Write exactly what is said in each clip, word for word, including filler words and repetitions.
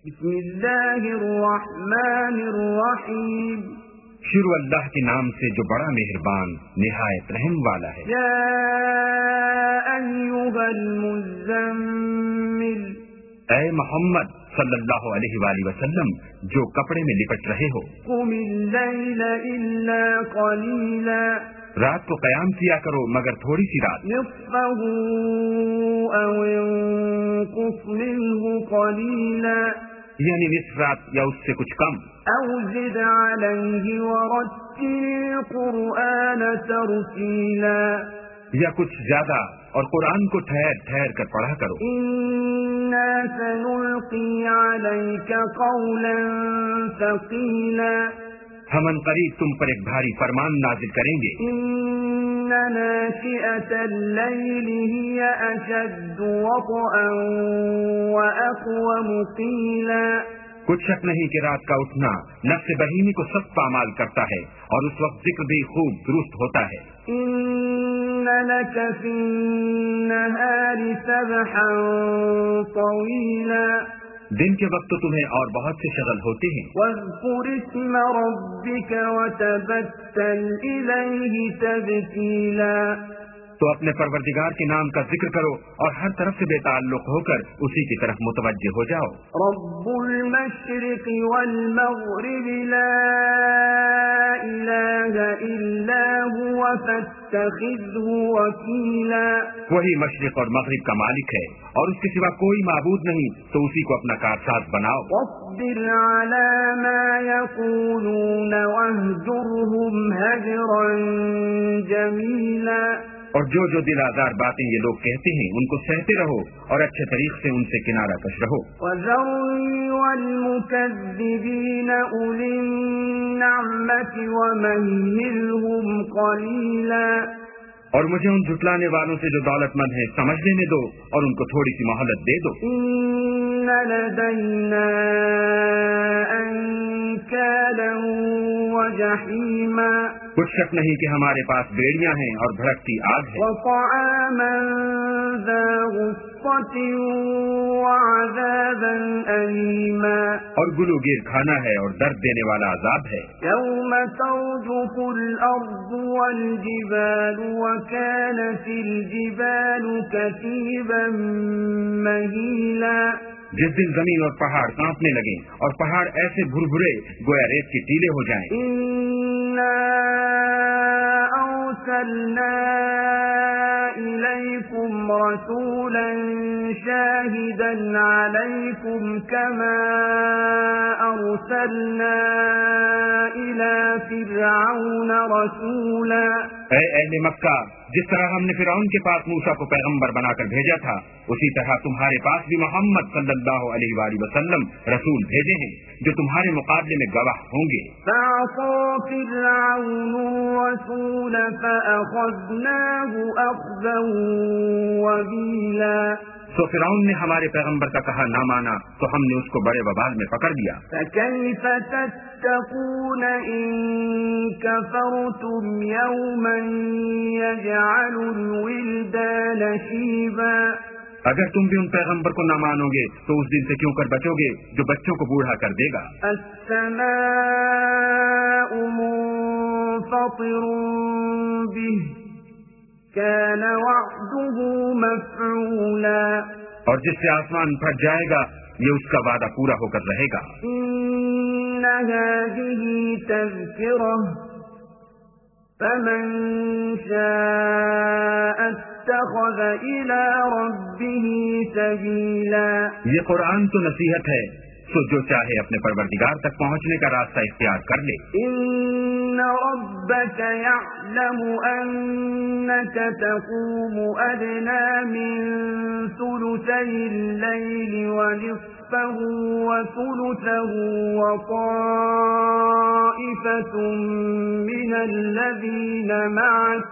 بسم اللہ الرحمن الرحیم، شروع اللہ کے نام سے جو بڑا مہربان نہایت رحم والا ہے۔ یا ایھا المزمل، اے محمد صلی اللہ علیہ وآلہ وسلم جو کپڑے میں لپٹ رہے ہو، قم اللیل الا قلیلا، رات کو قیام کیا کرو مگر تھوڑی سی رات، نصفه او انقص منه قلیلا، یعنی نصف رات یا اس سے کچھ کم، او زد علیہ ورتل القرآن ترتیلا، یا کچھ زیادہ اور قرآن کو ٹھہر ٹھہر کر پڑھا کرو۔ انا سنلقی علیک قولا ثقیلا، ہم ان قریب تم پر ایک بھاری فرمان نازل کریں گے۔ ان ناشئة اللیل ہی اشد وطئا واقوم قیلا، کچھ شک نہیں کہ رات کا اٹھنا نفس بہیمی کو سخت پامال کرتا ہے اور اس وقت ذکر بھی خوب درست ہوتا ہے۔ ان لک فی النہار سبحا طویلا، دن کے وقت تو تمہیں اور بہت سے شغل ہوتے ہیں۔ واذکر اسم ربک وتبتل الیہ تبتیلا، تو اپنے پروردگار کے نام کا ذکر کرو اور ہر طرف سے بے تعلق ہو کر اسی کی طرف متوجہ ہو جاؤ۔ رب المشرق والمغرب لا الہ الا هو فاتخذہ وکیلا، وہی مشرق اور مغرب کا مالک ہے اور اس کے سوا کوئی معبود نہیں، تو اسی کو اپنا کارساز بناؤ۔ واصبر علی ما یقولون واہجرہم ہجرا جمیلا، اور جو جو دل آزار باتیں یہ لوگ کہتے ہیں ان کو سہتے رہو اور اچھے طریق سے ان سے کنارہ کش رہو۔ وَذَرْنِي وَالْمُكَذِّبِينَ أُولِي النَّعْمَةِ وَمَهِّلْهُمْ قَلِيلًا، اور مجھے ان جھٹلانے والوں سے جو دولت مند ہیں سمجھ لینے دو اور ان کو تھوڑی سی مہلت دے دو۔ إِنَّ لَدَيْنَا أَنكَالًا وَجَحِيمًا، کچھ شک نہیں کہ ہمارے پاس بیڑیاں ہیں اور بھڑکتی آگ ہے۔ وَطَعَامًا ذَا غُصَّةٍ وَعَذَابًا أَلِيمًا، اور گلو گیر کھانا ہے اور درد دینے والا عذاب ہے۔ يَوْمَ تَرْجُفُ الْأَرْضُ وَالْجِبَالُ وَكَانَتِ الْجِبَالُ كَثِيبًا مَهِيلًا، جس دن زمین اور پہاڑ کانپنے لگیں اور پہاڑ ایسے بھربھرے گویا ریت کے ٹیلے ہو جائیں۔ إِنَّا أَرْسَلْنَا إِلَيْكُمْ رَسُولًا شَاهِدًا عَلَيْكُمْ كَمَا أَرْسَلْنَا إِلَى فِرْعَوْنَ رَسُولًا، اے اہل مکہ، جس طرح ہم نے فرعون کے پاس موسیٰ کو پیغمبر بنا کر بھیجا تھا اسی طرح تمہارے پاس بھی محمد صلی اللہ علیہ وآلہ وسلم رسول بھیجے ہیں جو تمہارے مقابلے میں گواہ ہوں گے۔ فَعَصَىٰ فِرْعَوْنُ الرَّسُولَ فَأَخَذْنَاهُ أَخْذًا وَبِيلًا، تو فرعون نے ہمارے پیغمبر کا کہا نہ مانا تو ہم نے اس کو بڑے وبال میں پکڑ لیا۔ فَكَيْفَ تَتَّقُونَ إِن كَفَرْتُمْ يَوْمًا يَجْعَلُ الْوِلْدَانَ شِيبًا، اگر تم بھی ان پیغمبر کو نہ مانو گے تو اس دن سے کیوں کر بچو گے جو بچوں کو بوڑھا کر دے گا۔ السَّمَاءُ مُنفَطِرٌ بِهِ كَانَ وَعْدُهُ مَفْعُولًا، اور جس سے آسمان پھٹ جائے گا یہ اس کا وعدہ پورا ہو کر رہے گا۔ إِنَّ هَٰذِهِ تَذْكِرَةٌ فَمَن شَاءَ اتَّخَذَ إِلَىٰ رَبِّهِ سَبِيلًا، یہ قرآن تو نصیحت ہے، سو جو چاہے اپنے پروردگار تک پہنچنے کا راستہ اختیار کر لے۔ إِنَّ رَبَّكَ يَعْلَمُ أَنَّكَ تَقُومُ أَدْنَىٰ مِن ثُلُثَيِ اللَّيْلِ وَنِصْفَهُ وَثُلُثَهُ وَطَائِفَةٌ مِّنَ الَّذِينَ مَعَكَ،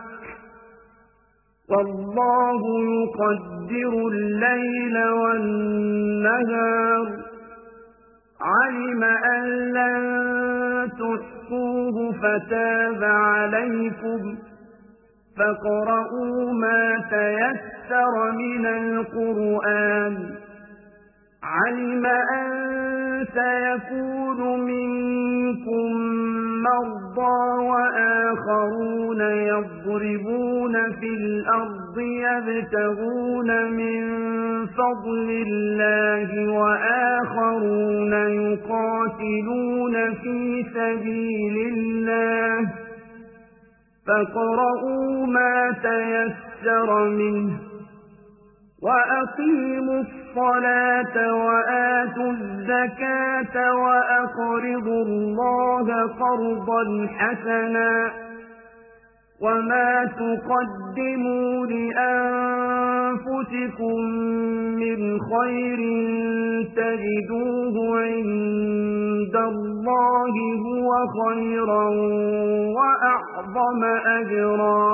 وَاللَّهُ يُقَدِّرُ اللَّيْلَ وَالنَّهَارَ، عَلِمَ أَن لَّن تُحْصُوهُ فَتَابَ عَلَيْكُمْ، فَاقْرَءُوا مَا تَيَسَّرَ مِنَ الْقُرْآنِ، عَلِمَ أَن سيكون منكم مرضى وآخرون يضربون في الأرض يبتغون من فضل الله وآخرون يقاتلون في سبيل الله فاقرؤوا ما تيسر منه وأقيموا الصلاة وآتوا الزكاة وأقرضوا الله قرضا حسنا وما تقدموا لأنفسكم من خير تجدوه عند الله هو خيرا وأعظم أجرا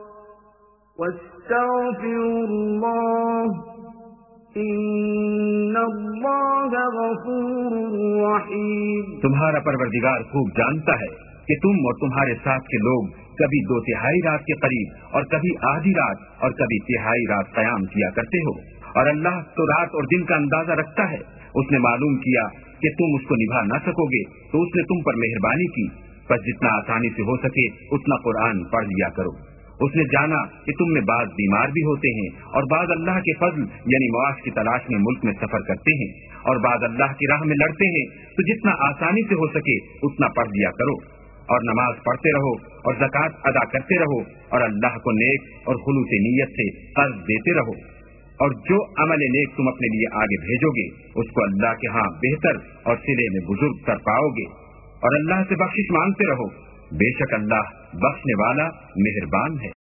واستغفروا الله ان اللہ غفور رحیم۔ تمہارا پروردگار خوب جانتا ہے کہ تم اور تمہارے ساتھ کے لوگ کبھی دو تہائی رات کے قریب اور کبھی آدھی رات اور کبھی تہائی رات قیام کیا کرتے ہو، اور اللہ تو رات اور دن کا اندازہ رکھتا ہے۔ اس نے معلوم کیا کہ تم اس کو نبھا نہ سکو گے تو اس نے تم پر مہربانی کی، بس جتنا آسانی سے ہو سکے اتنا قرآن پڑھ لیا کرو۔ اس نے جانا کہ تم میں بعض بیمار بھی ہوتے ہیں اور بعض اللہ کے فضل یعنی معاش کی تلاش میں ملک میں سفر کرتے ہیں، اور بعض اللہ کی راہ میں لڑتے ہیں، تو جتنا آسانی سے ہو سکے اتنا پڑھ لیا کرو، اور نماز پڑھتے رہو اور زکوٰۃ ادا کرتے رہو، اور اللہ کو نیک اور خلوص نیت سے قرض دیتے رہو، اور جو عمل نیک تم اپنے لیے آگے بھیجو گے اس کو اللہ کے ہاں بہتر اور صلے میں بزرگ کر پاؤ گے، اور اللہ سے بخشش مانگتے رہو، بے شک اللہ بخشنے والا مہربان ہے۔